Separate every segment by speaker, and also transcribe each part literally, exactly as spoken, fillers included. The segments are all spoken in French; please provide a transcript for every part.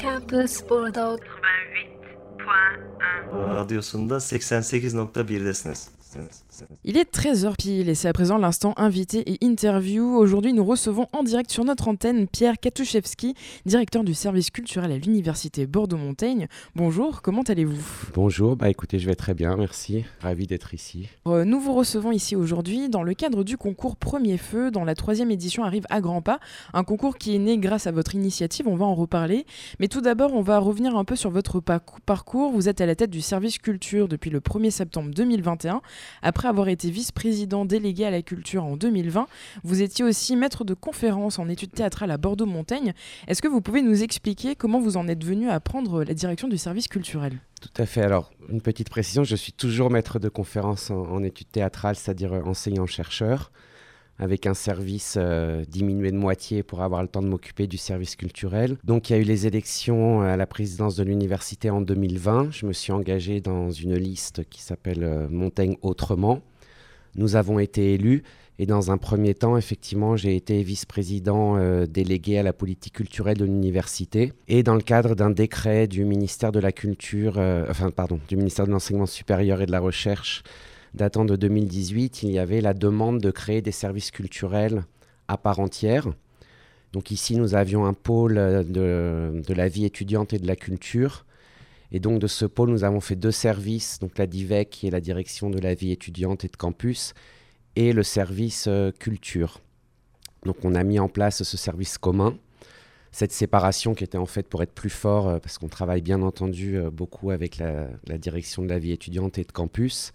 Speaker 1: Campus burada
Speaker 2: Radyosunda seksen sekiz nokta birdesiniz.
Speaker 3: Il est treize heures pile et c'est à présent l'instant invité et interview. Aujourd'hui, nous recevons en direct sur notre antenne Pierre Katuszewski, directeur du service culturel à l'université Bordeaux-Montaigne. Bonjour, comment allez-vous ?
Speaker 4: Bonjour, bah écoutez, je vais très bien, merci. Ravi d'être ici.
Speaker 3: Euh, nous vous recevons ici aujourd'hui dans le cadre du concours Premier Feu, dont la troisième édition arrive à grands pas. Un concours qui est né grâce à votre initiative, on va en reparler. Mais tout d'abord, on va revenir un peu sur votre parcours. Vous êtes à la tête du service culture depuis le premier septembre deux mille vingt et un. Après avoir été vice-président délégué à la culture en deux mille vingt, vous étiez aussi maître de conférences en études théâtrales à Bordeaux-Montaigne. Est-ce que vous pouvez nous expliquer comment vous en êtes venu à prendre la direction du service culturel ?
Speaker 4: Tout à fait. Alors, une petite précision, je suis toujours maître de conférences en, en études théâtrales, c'est-à-dire enseignant-chercheur, avec un service euh, diminué de moitié pour avoir le temps de m'occuper du service culturel. Donc il y a eu les élections à la présidence de l'université en deux mille vingt. Je me suis engagé dans une liste qui s'appelle euh, Montaigne Autrement. Nous avons été élus et dans un premier temps, effectivement, j'ai été vice-président euh, délégué à la politique culturelle de l'université. Et dans le cadre d'un décret du ministère de la Culture, euh, enfin pardon, du ministère de l'Enseignement supérieur et de la Recherche, datant de deux mille dix-huit, il y avait la demande de créer des services culturels à part entière. Donc ici, nous avions un pôle de, de la vie étudiante et de la culture. Et donc de ce pôle, nous avons fait deux services, donc la D I V E C, qui est la direction de la vie étudiante et de campus, et le service euh, culture. Donc on a mis en place ce service commun. Cette séparation qui était en fait pour être plus fort, euh, parce qu'on travaille bien entendu euh, beaucoup avec la, la direction de la vie étudiante et de campus.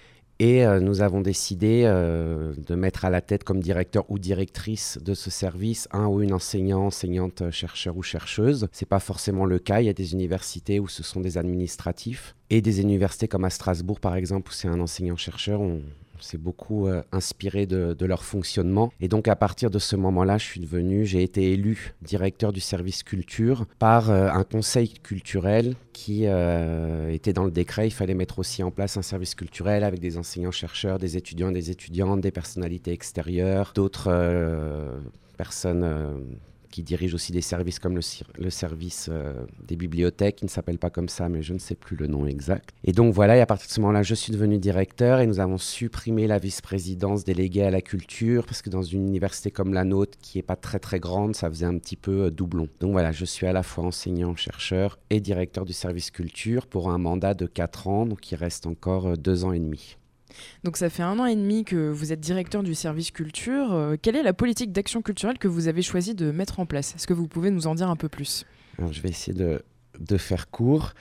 Speaker 4: Et euh, nous avons décidé euh, de mettre à la tête comme directeur ou directrice de ce service un ou une enseignant, enseignante, chercheur ou chercheuse. Ce n'est pas forcément le cas. Il y a des universités où ce sont des administratifs et des universités comme à Strasbourg par exemple où c'est un enseignant-chercheur. On, on s'est beaucoup euh, inspiré de, de leur fonctionnement. Et donc à partir de ce moment-là, je suis devenu, j'ai été élu directeur du service culture par euh, un conseil culturel qui euh, était dans le décret. Il fallait mettre aussi en place un service culturel avec des enseignants-chercheurs, des étudiants et des étudiantes, des personnalités extérieures, d'autres euh, personnes euh, qui dirigent aussi des services comme le, le service euh, des bibliothèques, qui ne s'appelle pas comme ça, mais je ne sais plus le nom exact. Et donc voilà, et à partir de ce moment-là, je suis devenu directeur et nous avons supprimé la vice-présidence déléguée à la culture parce que dans une université comme la nôtre, qui n'est pas très très grande, ça faisait un petit peu euh, doublon. Donc voilà, je suis à la fois enseignant, chercheur et directeur du service culture pour un mandat de quatre ans, donc il reste encore euh, deux ans et demi.
Speaker 3: Donc ça fait un an et demi que vous êtes directeur du service culture. Euh, quelle est la politique d'action culturelle que vous avez choisi de mettre en place ? Est-ce que vous pouvez nous en dire un peu plus ?
Speaker 4: Alors, je vais essayer de, de faire court.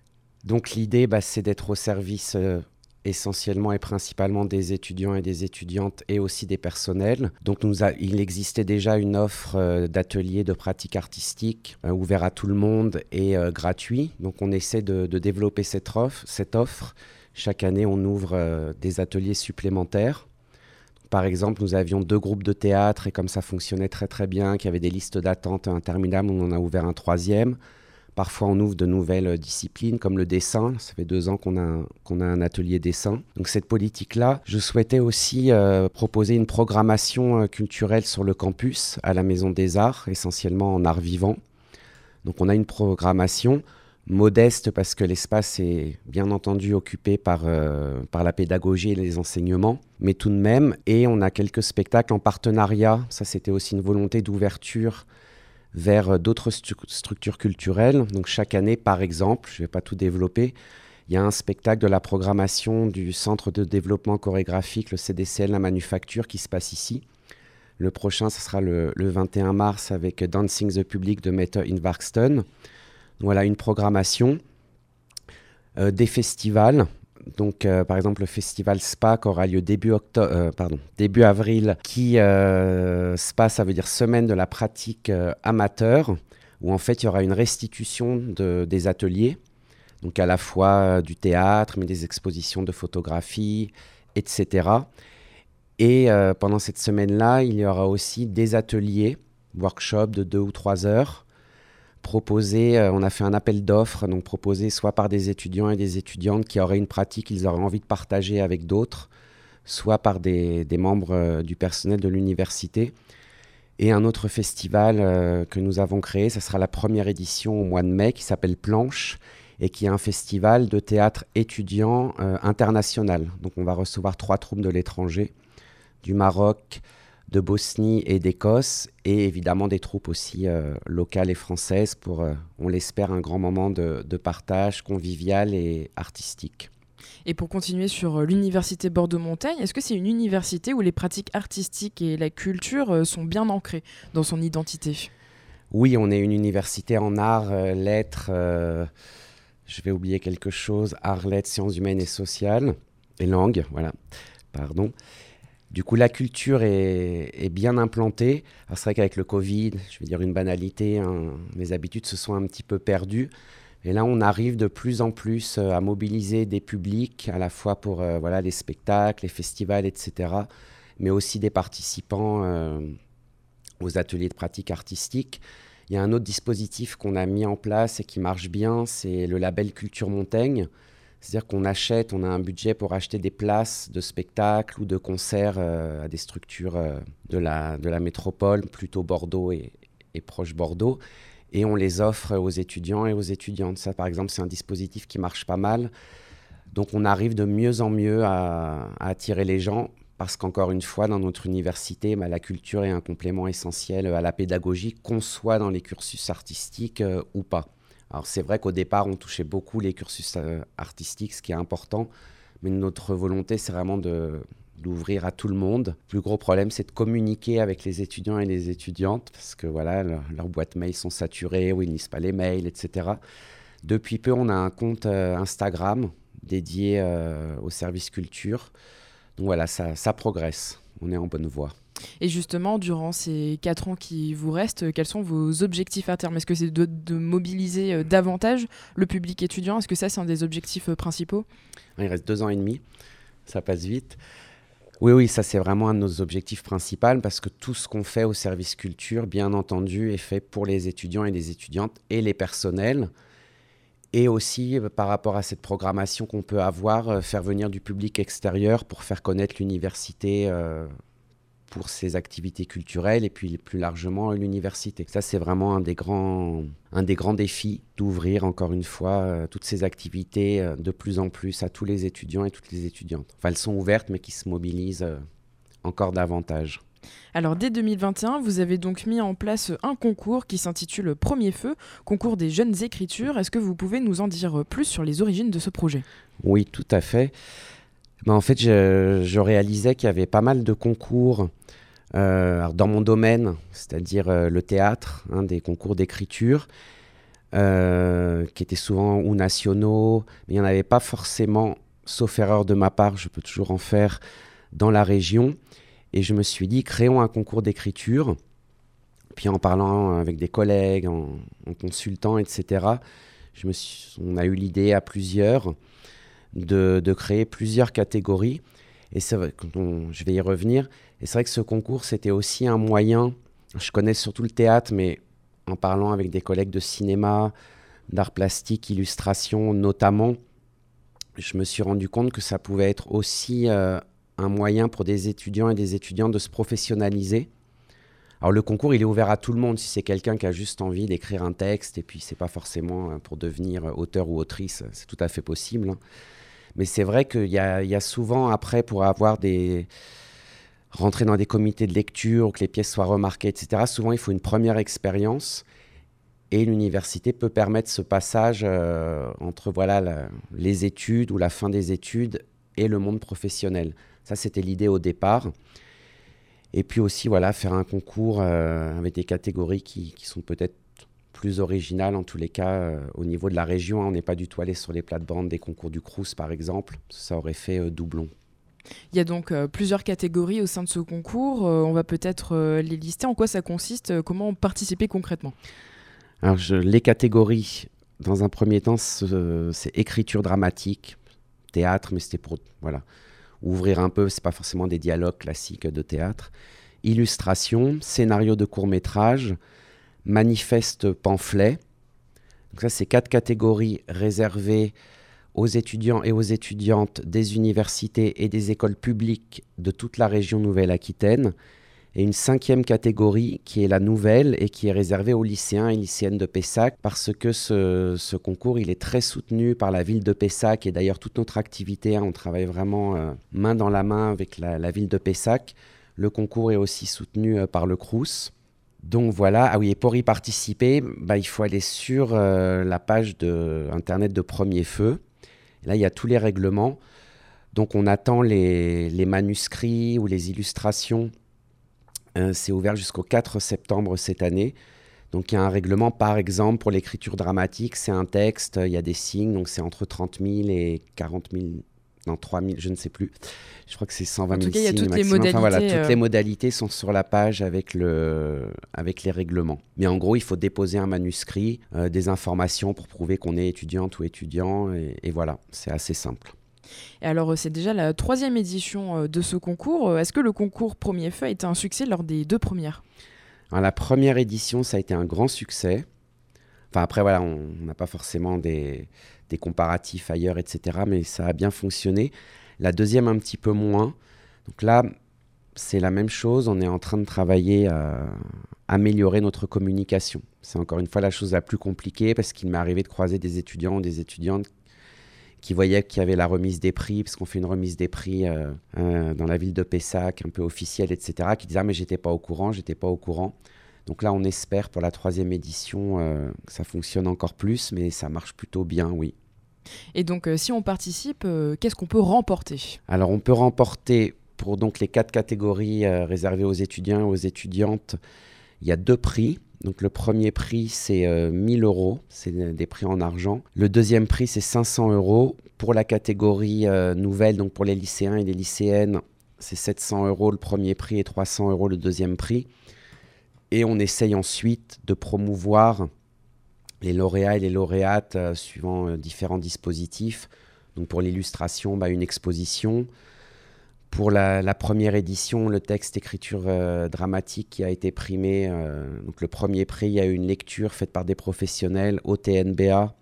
Speaker 4: Donc l'idée, bah, c'est d'être au service euh, essentiellement et principalement des étudiants et des étudiantes et aussi des personnels. Donc nous a, il existait déjà une offre euh, d'ateliers de pratique artistique euh, ouvert à tout le monde et euh, gratuit. Donc on essaie de, de développer cette offre, cette offre. Chaque année, on ouvre euh, des ateliers supplémentaires. Par exemple, nous avions deux groupes de théâtre et comme ça fonctionnait très très bien, qu'il y avait des listes d'attente interminables, on en a ouvert un troisième. Parfois, on ouvre de nouvelles disciplines comme le dessin. Ça fait deux ans qu'on a, qu'on a un atelier dessin. Donc cette politique-là, je souhaitais aussi euh, proposer une programmation euh, culturelle sur le campus à la Maison des Arts, essentiellement en art vivant. Donc on a une programmation modeste parce que l'espace est bien entendu occupé par, euh, par la pédagogie et les enseignements, mais tout de même, et on a quelques spectacles en partenariat, ça c'était aussi une volonté d'ouverture vers d'autres stu- structures culturelles. Donc chaque année, par exemple, je ne vais pas tout développer, il y a un spectacle de la programmation du Centre de développement chorégraphique, le C D C L La Manufacture, qui se passe ici. Le prochain, ce sera le, le vingt et un mars avec Dancing the Public de Mette Invarksten. Voilà une programmation, euh, des festivals. Donc, euh, par exemple, le festival SPA qui aura lieu début, octo- euh, pardon, début avril, qui euh, SPA, ça veut dire Semaine de la pratique euh, amateur, où en fait, il y aura une restitution de, des ateliers, donc à la fois euh, du théâtre, mais des expositions de photographie, et cetera. Et euh, pendant cette semaine-là, il y aura aussi des ateliers, workshops de deux ou trois heures, proposés, euh, on a fait un appel d'offres, donc proposés soit par des étudiants et des étudiantes qui auraient une pratique qu'ils auraient envie de partager avec d'autres, soit par des, des membres euh, du personnel de l'université. Et un autre festival euh, que nous avons créé, ça sera la première édition au mois de mai, qui s'appelle Planche, et qui est un festival de théâtre étudiant euh, international. Donc on va recevoir trois troupes de l'étranger, du Maroc, de Bosnie et d'Écosse, et évidemment des troupes aussi euh, locales et françaises pour, euh, on l'espère, un grand moment de, de partage convivial et artistique.
Speaker 3: Et pour continuer sur l'université Bordeaux-Montaigne, est-ce que c'est une université où les pratiques artistiques et la culture sont bien ancrées dans son identité ?
Speaker 4: Oui, on est une université en arts, euh, lettres, euh, je vais oublier quelque chose, arts, lettres, sciences humaines et sociales, et langues, voilà, pardon. Du coup, la culture est, est bien implantée. Alors, c'est vrai qu'avec le Covid, je vais dire une banalité, hein, les habitudes se sont un petit peu perdues. Et là, on arrive de plus en plus euh, à mobiliser des publics, à la fois pour euh, voilà, les spectacles, les festivals, et cetera, mais aussi des participants euh, aux ateliers de pratique artistique. Il y a un autre dispositif qu'on a mis en place et qui marche bien, c'est le label Culture Montaigne. C'est-à-dire qu'on achète, on a un budget pour acheter des places de spectacles ou de concerts euh, à des structures euh, de, la, de la métropole, plutôt Bordeaux et, et proche Bordeaux. Et on les offre aux étudiants et aux étudiantes. Ça, par exemple, c'est un dispositif qui marche pas mal. Donc, on arrive de mieux en mieux à, à attirer les gens parce qu'encore une fois, dans notre université, bah, la culture est un complément essentiel à la pédagogie, qu'on soit dans les cursus artistiques euh, ou pas. Alors, c'est vrai qu'au départ, on touchait beaucoup les cursus euh, artistiques, ce qui est important. Mais notre volonté, c'est vraiment de... d'ouvrir à tout le monde. Le plus gros problème, c'est de communiquer avec les étudiants et les étudiantes, parce que voilà, leur, leurs boîtes mail sont saturées, ou ils ne lisent pas les mails, et cetera. Depuis peu, on a un compte euh, Instagram dédié euh, au service culture. Donc voilà, ça, ça progresse. On est en bonne voie.
Speaker 3: Et justement, durant ces quatre ans qui vous restent, quels sont vos objectifs à terme ? Est-ce que c'est de, de mobiliser euh, davantage le public étudiant ? Est-ce que ça, c'est un des objectifs euh, principaux ?
Speaker 4: Il reste deux ans et demi. Ça passe vite. Oui, oui, ça c'est vraiment un de nos objectifs principaux parce que tout ce qu'on fait au service culture, bien entendu, est fait pour les étudiants et les étudiantes et les personnels. Et aussi, par rapport à cette programmation qu'on peut avoir, euh, faire venir du public extérieur pour faire connaître l'université euh, pour ses activités culturelles et puis plus largement l'université. Ça, c'est vraiment un des grands, un des grands défis d'ouvrir, encore une fois, euh, toutes ces activités euh, de plus en plus à tous les étudiants et toutes les étudiantes. Enfin, elles sont ouvertes, mais qui se mobilisent euh, encore davantage.
Speaker 3: Alors, dès deux mille vingt et un, vous avez donc mis en place un concours qui s'intitule Premier Feu, concours des jeunes écritures. Est-ce que vous pouvez nous en dire plus sur les origines de ce projet ?
Speaker 4: Oui, tout à fait. Ben, en fait, je, je réalisais qu'il y avait pas mal de concours euh, alors dans mon domaine, c'est-à-dire euh, le théâtre, hein, des concours d'écriture, euh, qui étaient souvent ou nationaux, mais il n'y en avait pas forcément, sauf erreur de ma part, je peux toujours en faire, dans la région. Et je me suis dit, créons un concours d'écriture. Puis en parlant avec des collègues, en, en consultant, et cetera, je me suis, on a eu l'idée à plusieurs de, de créer plusieurs catégories. Et c'est vrai, quand on, je vais y revenir. Et c'est vrai que ce concours, c'était aussi un moyen. Je connais surtout le théâtre, mais en parlant avec des collègues de cinéma, d'art plastique, illustration notamment, je me suis rendu compte que ça pouvait être aussi euh, un moyen pour des étudiants et des étudiantes de se professionnaliser. Alors le concours, il est ouvert à tout le monde. Si c'est quelqu'un qui a juste envie d'écrire un texte, et puis c'est pas forcément pour devenir auteur ou autrice, c'est tout à fait possible. Mais c'est vrai qu'il y a, il y a souvent, après, pour avoir des... rentrer dans des comités de lecture, que les pièces soient remarquées, et cetera, souvent il faut une première expérience. Et l'université peut permettre ce passage euh, entre voilà, la, les études ou la fin des études et le monde professionnel. Ça, c'était l'idée au départ. Et puis aussi, voilà, faire un concours euh, avec des catégories qui, qui sont peut-être plus originales, en tous les cas, euh, au niveau de la région. Hein, on n'est pas du tout allé sur les plates-bandes des concours du Crous, par exemple. Ça aurait fait euh, doublon.
Speaker 3: Il y a donc euh, plusieurs catégories au sein de ce concours. Euh, on va peut-être euh, les lister. En quoi ça consiste ? euh, Comment participer concrètement ?
Speaker 4: Alors, je, les catégories, dans un premier temps, c'est, c'est écriture dramatique, théâtre, mais c'était pour voilà, ouvrir un peu, c'est pas forcément des dialogues classiques de théâtre. Illustration, scénario de court-métrage, manifeste pamphlet. Donc ça, c'est quatre catégories réservées aux étudiants et aux étudiantes des universités et des écoles publiques de toute la région Nouvelle-Aquitaine. et une cinquième catégorie qui est la nouvelle et qui est réservée aux lycéens et lycéennes de Pessac parce que ce, ce concours il est très soutenu par la ville de Pessac et d'ailleurs toute notre activité, hein, on travaille vraiment euh, main dans la main avec la, la ville de Pessac. Le concours est aussi soutenu euh, par le Crous. Donc voilà, ah oui, et pour y participer, bah, il faut aller sur euh, la page de, internet de Premier Feu. Là, il y a tous les règlements. Donc on attend les, les manuscrits ou les illustrations. Euh, c'est ouvert jusqu'au quatre septembre cette année. Donc il y a un règlement, par exemple, pour l'écriture dramatique, c'est un texte, il y a des signes, donc c'est entre trente mille et quarante mille, non trois mille, je ne sais plus. Je crois que c'est cent vingt mille signes.
Speaker 3: En tout cas, il y a toutes les
Speaker 4: maximum.
Speaker 3: modalités.
Speaker 4: Enfin, voilà, toutes
Speaker 3: euh...
Speaker 4: les modalités sont sur la page avec, le, avec les règlements. Mais en gros, il faut déposer un manuscrit, euh, des informations pour prouver qu'on est étudiante ou étudiant, et, et voilà, c'est assez simple.
Speaker 3: Et alors, c'est déjà la troisième édition de ce concours. Est-ce que le concours Premier Feu a été un succès lors des deux premières ?
Speaker 4: Alors, la première édition, ça a été un grand succès. Enfin, après, voilà, on n'a pas forcément des, des comparatifs ailleurs, et cetera. Mais ça a bien fonctionné. La deuxième, un petit peu moins. Donc là, c'est la même chose. On est en train de travailler à améliorer notre communication. C'est encore une fois la chose la plus compliquée parce qu'il m'est arrivé de croiser des étudiants ou des étudiantes qui voyaient qu'il y avait la remise des prix, parce qu'on fait une remise des prix euh, euh, dans la ville de Pessac, un peu officielle, et cetera, qui disaient « Ah, mais j'étais pas au courant, j'étais pas au courant ». Donc là, on espère pour la troisième édition euh, que ça fonctionne encore plus, mais ça marche plutôt bien, oui.
Speaker 3: Et donc, euh, si on participe, euh, qu'est-ce qu'on peut remporter ?
Speaker 4: Alors, on peut remporter, pour donc les quatre catégories euh, réservées aux étudiants et aux étudiantes, il y a deux prix. Donc le premier prix, c'est euh, mille euros, c'est des prix en argent. Le deuxième prix, c'est cinq cents euros. Pour la catégorie euh, nouvelle, donc pour les lycéens et les lycéennes, c'est sept cents euros le premier prix et trois cents euros le deuxième prix. Et on essaye ensuite de promouvoir les lauréats et les lauréates euh, suivant euh, différents dispositifs. Donc pour l'illustration, bah, une exposition. Pour la, la première édition, le texte écriture euh, dramatique qui a été primé, euh, donc le premier prix, il y a eu une lecture faite par des professionnels au T N B A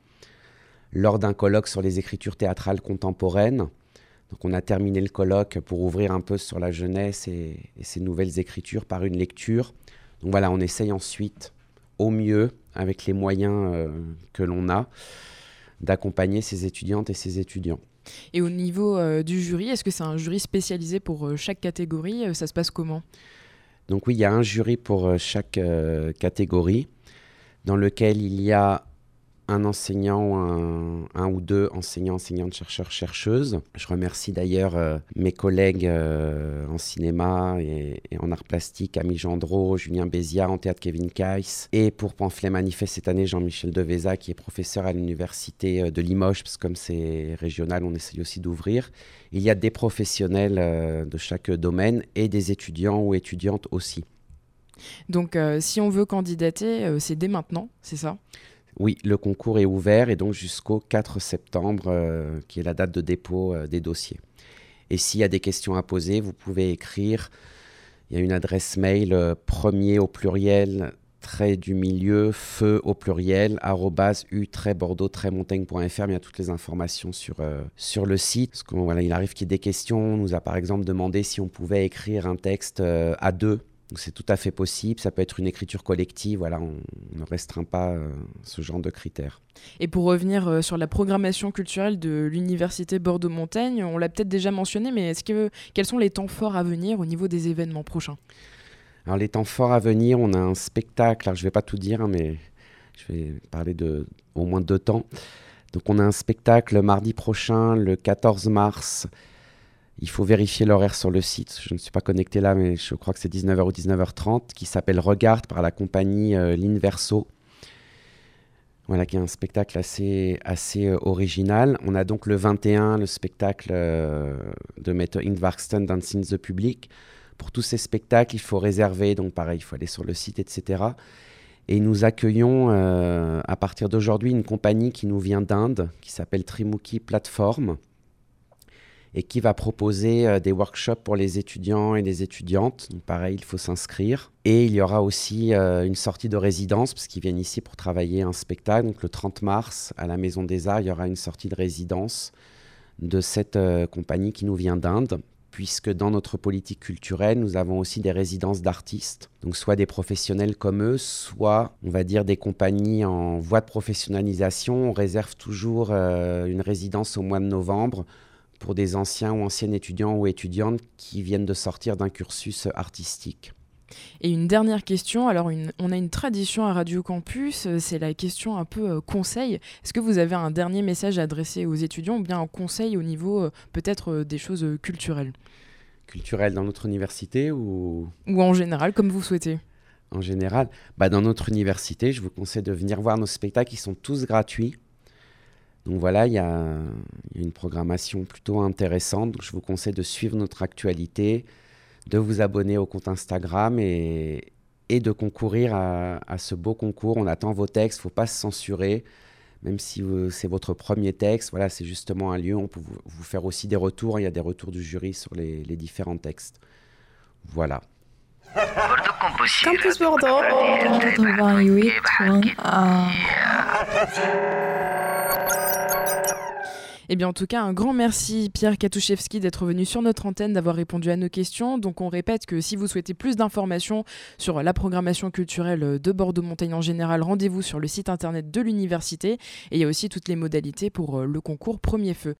Speaker 4: lors d'un colloque sur les écritures théâtrales contemporaines. Donc on a terminé le colloque pour ouvrir un peu sur la jeunesse et, et ses nouvelles écritures par une lecture. Donc voilà, on essaye ensuite, au mieux, avec les moyens euh, que l'on a, d'accompagner ces étudiantes et ces étudiants.
Speaker 3: Et au niveau euh, du jury, est-ce que c'est un jury spécialisé pour euh, chaque catégorie ? euh, Ça se passe comment ?
Speaker 4: Donc oui, il y a un jury pour euh, chaque euh, catégorie, dans lequel il y a un enseignant, un, un ou deux enseignants, enseignantes, chercheurs, chercheuses. Je remercie d'ailleurs euh, mes collègues euh, en cinéma et, et en art plastique, Camille Gendreau, Julien Bézia, en théâtre Kevin Keiss. Et pour Pamphlet Manifeste cette année, Jean-Michel Deveza, qui est professeur à l'université de Limoges, parce que comme c'est régional, on essaye aussi d'ouvrir. Il y a des professionnels euh, de chaque domaine et des étudiants ou étudiantes aussi.
Speaker 3: Donc euh, si on veut candidater, euh, c'est dès maintenant, c'est ça ?
Speaker 4: Oui, le concours est ouvert et donc jusqu'au quatre septembre, euh, qui est la date de dépôt euh, des dossiers. Et s'il y a des questions à poser, vous pouvez écrire. Il y a une adresse mail euh, premier au pluriel, trait du milieu, feu au pluriel, arrobase u trait bordeaux trait montaigne point f r. Il y a toutes les informations sur, euh, sur le site. Parce que, voilà, il arrive qu'il y ait des questions. On nous a par exemple demandé si on pouvait écrire un texte euh, à deux. Donc c'est tout à fait possible, ça peut être une écriture collective, voilà, on ne restreint pas euh, ce genre de critères.
Speaker 3: Et pour revenir euh, sur la programmation culturelle de l'Université Bordeaux-Montaigne, on l'a peut-être déjà mentionné, mais est-ce que, quels sont les temps forts à venir au niveau des événements prochains ?
Speaker 4: Alors les temps forts à venir, on a un spectacle, alors je ne vais pas tout dire, hein, mais je vais parler de au moins deux temps. Donc on a un spectacle mardi prochain, le quatorze mars. Il faut vérifier l'horaire sur le site. Je ne suis pas connecté là, mais je crois que c'est dix-neuf heures ou dix-neuf heures trente, qui s'appelle Regarde par la compagnie euh, L'Inverso. Voilà, qui est un spectacle assez, assez euh, original. On a donc le vingt et un, le spectacle euh, de Mette Indvarsten Dancing the Public. Pour tous ces spectacles, il faut réserver. Donc pareil, il faut aller sur le site, et cetera. Et nous accueillons euh, à partir d'aujourd'hui une compagnie qui nous vient d'Inde, qui s'appelle Trimukhi Platform, et qui va proposer euh, des workshops pour les étudiants et les étudiantes. Donc pareil, il faut s'inscrire. Et il y aura aussi euh, une sortie de résidence, parce qu'ils viennent ici pour travailler un spectacle. Donc le trente mars, à la Maison des Arts, il y aura une sortie de résidence de cette euh, compagnie qui nous vient d'Inde. puisque dans notre politique culturelle, nous avons aussi des résidences d'artistes, donc soit des professionnels comme eux, soit, on va dire, des compagnies en voie de professionnalisation. On réserve toujours euh, une résidence au mois de novembre pour des anciens ou anciennes étudiants ou étudiantes qui viennent de sortir d'un cursus artistique.
Speaker 3: Et une dernière question, alors une, on a une tradition à Radio Campus, euh, c'est la question un peu euh, conseil. Est-ce que vous avez un dernier message à adresser aux étudiants ou bien un conseil au niveau euh, peut-être euh, des choses euh, culturelles ?
Speaker 4: Culturelles dans notre université ou...
Speaker 3: Ou en général, comme vous souhaitez ?
Speaker 4: En général, bah dans notre université, je vous conseille de venir voir nos spectacles, ils sont tous gratuits. Donc voilà, il y a, y a une programmation plutôt intéressante. Donc je vous conseille de suivre notre actualité, de vous abonner au compte Instagram et, et de concourir à, à ce beau concours. On attend vos textes, il ne faut pas se censurer, même si vous, c'est votre premier texte. Voilà, c'est justement un lieu où on peut vous, vous faire aussi des retours. Il y a des retours du jury sur les, les différents textes. Voilà.
Speaker 1: Campus Bordeaux quatre-vingt-huit point un.
Speaker 3: Eh bien, en tout cas, un grand merci Pierre Katouchevski d'être venu sur notre antenne, d'avoir répondu à nos questions. Donc, on répète que si vous souhaitez plus d'informations sur la programmation culturelle de Bordeaux-Montaigne en général, rendez-vous sur le site internet de l'université. Et il y a aussi toutes les modalités pour le concours Premier Feu.